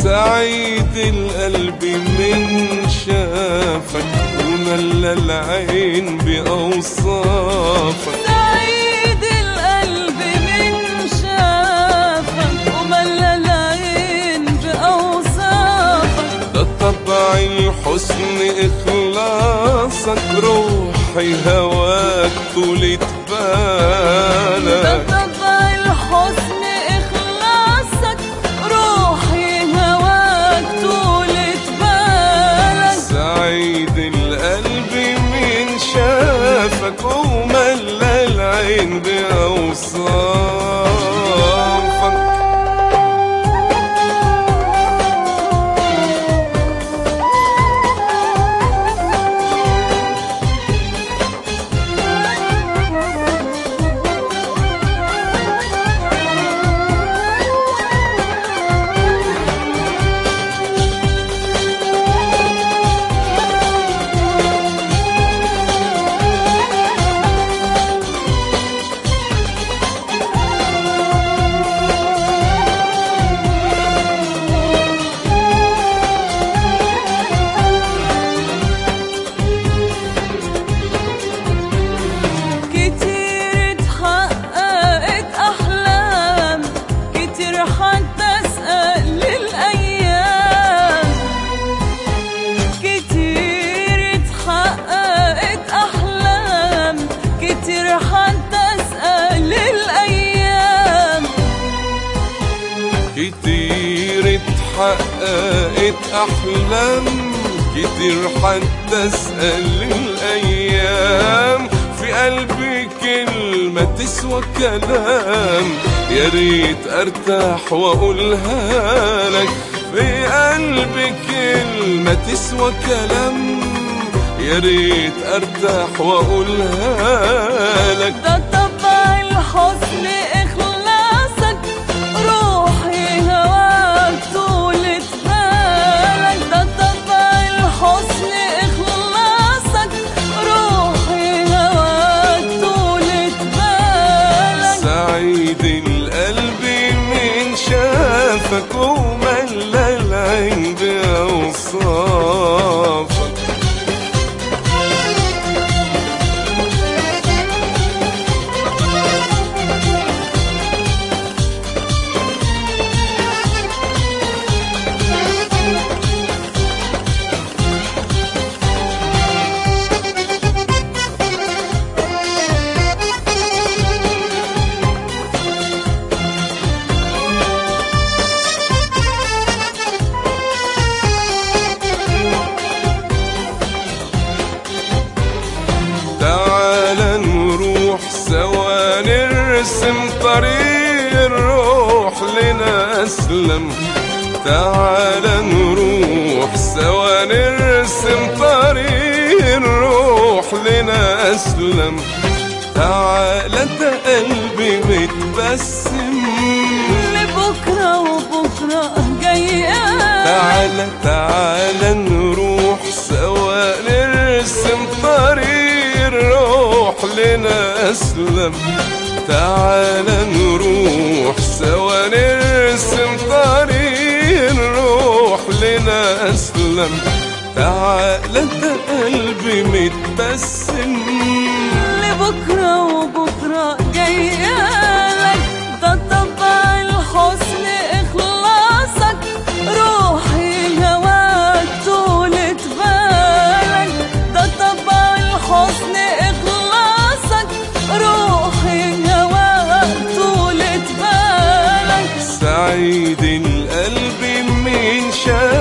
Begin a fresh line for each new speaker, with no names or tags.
سعيد القلب من شافك وملى العين بأوصافك.
سعيد القلب من شافك وملى العين بأوصافك.
ده طبع الحسن إخلاصك، روحي هواك طولة بالك.
ده طبع الحسن إخلاصك، روحي هواك طولة بالك.
سعيد القلب من شافك وملى العين بأوصافك. كتير اتحققت أحلام، كتير حتى أسأل الأيام. في قلبي كلمة تسوى كلام، يا ريت أرتاح وأقولها لك. في قلبي كلمة تسوى كلام، يا ريت أرتاح وأقولها لك.
ده طبع الحسن إخلاصك، روحي هواك طولة بالك. ده طبع الحسن إخلاصك، روحي هواك طولة بالك.
سعيد القلب من شافك وملى العين بأوصافك. سوا نرسم طريق الروح لنا أسلم. تعال نروح سوا نرسم طريق الروح لنا أسلم. تعال ده قلبي متبسم
لبكرة وبكرة جاية.
تعال نروح سوا نرسم طريق الروح لنا أسلم. تعال نروح سوا نرسم طريق الروح لنا أسلم. تعال ده قلبي متبسم
لبكرة وبكرة جايالك. ده طبع الحسن إخلاصك، روحي هواك طولة بالك. ده طبع الحسن إخلاصك، روحي هواك طولة بالك.
سعيد القلب من شافك